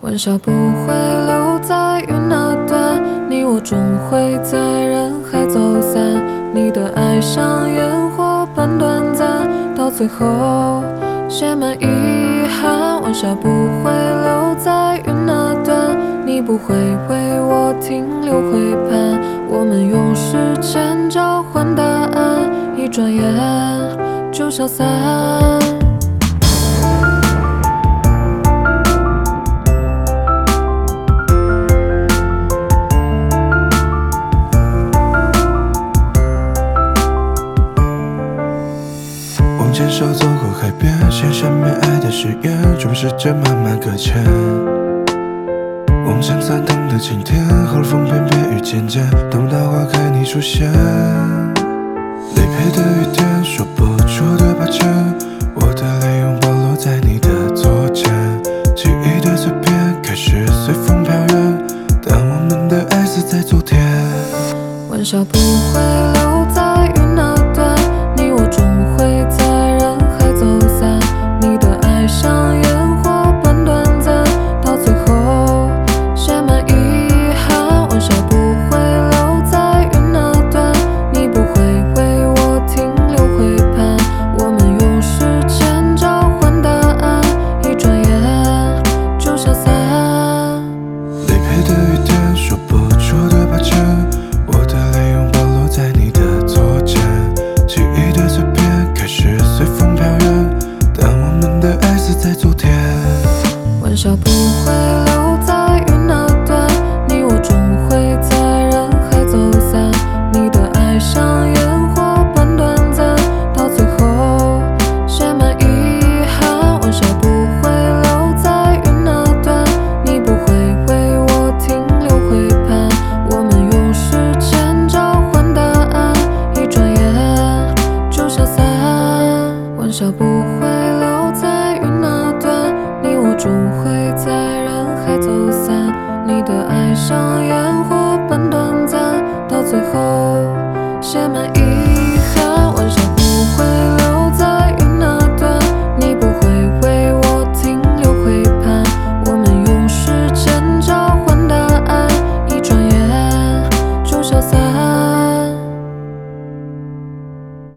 玩笑不会留在云那端，你我终会在人海走散。你的爱像烟火般短暂，到最后写满遗憾。玩笑不会留在云那端，你不会为我停留回盼。我们用时间交换答案，一转眼就消散。 牵手走过海边，写下没爱的誓言，全世界慢慢搁浅。往前散腾的晴天，和风翩翩雨渐渐，等到花开你出现。离别的雨点，说不出的抱歉，我的泪拥抱落在你的左肩，记忆的碎片开始随风飘远，但我们的爱死在昨天。 玩笑不会留在云那端，你我终会在人海走散。你的爱像烟火般短暂，到最后写满遗憾。玩笑不会留在云那端，你不会为我停留回盼。我们用时间交换答案，一转眼就消散。 离别的雨点，说不出的抱歉，我的泪拥抱落在你的左肩，记忆的碎片开始随风飘远，但我们的爱死在昨天。 玩笑不会留在云那端，你我终会在人海走散。你的爱像烟火般短暂，到最后写满遗憾。玩笑不会留在云那端，你不会为我停留回盼。我们用时间交换答案，一转眼就消散。玩笑不